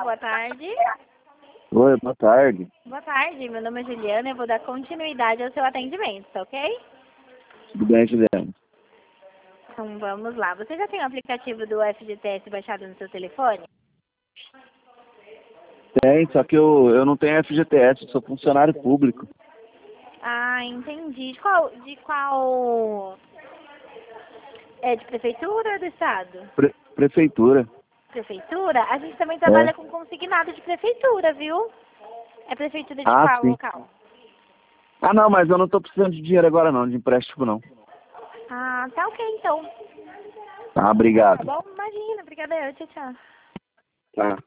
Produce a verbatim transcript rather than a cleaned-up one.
boa tarde. Oi, boa tarde. Boa tarde, meu nome é Juliana, eu vou dar continuidade ao seu atendimento, tá ok? Tudo bem, Juliana? Então vamos lá. Você já tem o aplicativo do F G T S baixado no seu telefone? Tem, só que eu, eu não tenho F G T S, eu sou funcionário público. Ah, entendi. De qual... De qual... É de prefeitura ou do estado? Pre prefeitura. Prefeitura? A gente também É. trabalha com consignado de prefeitura, viu? É prefeitura de Ah, qual sim. local? Ah, não, mas eu não tô precisando de dinheiro agora não, de empréstimo não. Ah, tá ok então. Tá, Tá obrigado. bom? Imagina, obrigada eu. Tchau, tchau. Tá.